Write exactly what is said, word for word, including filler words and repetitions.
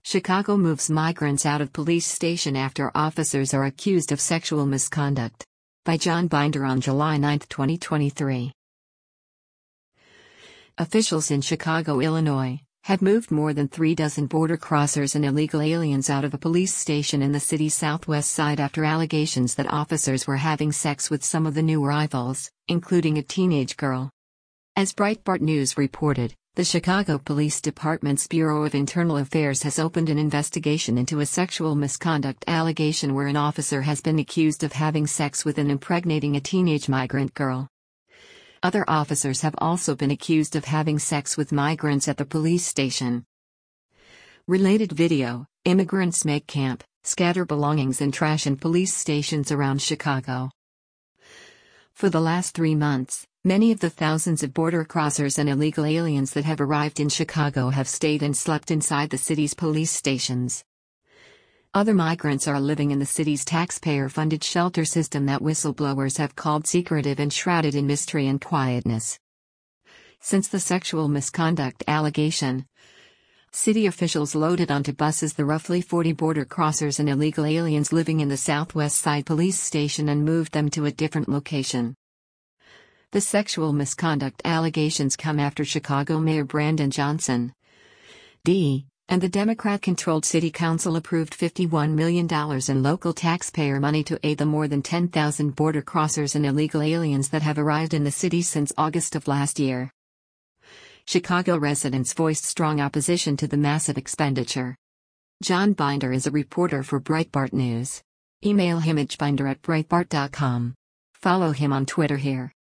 Chicago moves migrants out of police station after officers are accused of sexual misconduct. By John Binder on July ninth, twenty twenty-three. Officials in Chicago, Illinois, have moved more than three dozen border crossers and illegal aliens out of a police station in the city's southwest side after allegations that officers were having sex with some of the new arrivals, including a teenage girl. As Breitbart News reported, the Chicago Police Department's Bureau of Internal Affairs has opened an investigation into a sexual misconduct allegation where an officer has been accused of having sex with and impregnating a teenage migrant girl. Other officers have also been accused of having sex with migrants at the police station. Related video: immigrants make camp, scatter belongings and trash in police stations around Chicago. For the last three months, many of the thousands of border crossers and illegal aliens that have arrived in Chicago have stayed and slept inside the city's police stations. Other migrants are living in the city's taxpayer-funded shelter system that whistleblowers have called secretive and shrouded in mystery and quietness. Since the sexual misconduct allegation, city officials loaded onto buses the roughly forty border crossers and illegal aliens living in the Southwest Side police station and moved them to a different location. The sexual misconduct allegations come after Chicago Mayor Brandon Johnson, D., and the Democrat-controlled city council approved fifty-one million dollars in local taxpayer money to aid the more than ten thousand border crossers and illegal aliens that have arrived in the city since August of last year. Chicago residents voiced strong opposition to the massive expenditure. John Binder is a reporter for Breitbart News. Email him at binder at breitbart dot com. Follow him on Twitter here.